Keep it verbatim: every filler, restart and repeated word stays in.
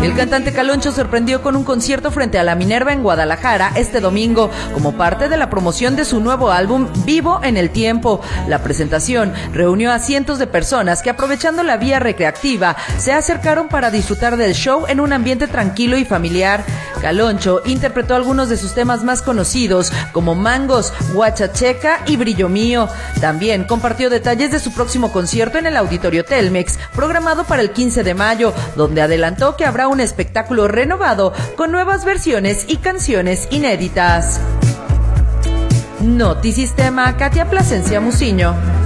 El cantante Caloncho sorprendió con un concierto frente a la Minerva en Guadalajara este domingo, como parte de la promoción de su nuevo álbum Vivo en el Tiempo. La presentación reunió a cientos de personas que, aprovechando la vía recreativa, se acercaron para disfrutar del show en un ambiente tranquilo y familiar. Caloncho interpretó algunos de sus temas más conocidos, como Mangos, Huachacheca y Brillo Mío. También compartió detalles de su próximo concierto en el Auditorio Telmex, programado para el quince de mayo, donde adelantó que habrá un espectáculo renovado con nuevas versiones y canciones inéditas. Notisistema, Katia Plasencia Muciño.